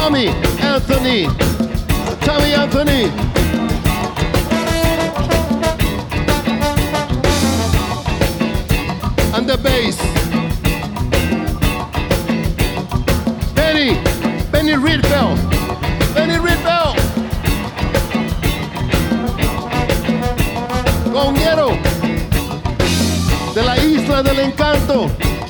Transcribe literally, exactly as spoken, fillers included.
Tommy Anthony. Tommy Anthony. And the bass. Benny. Benny Rietveld. Benny Rietveld. Conguero. De la Isla del Encanto.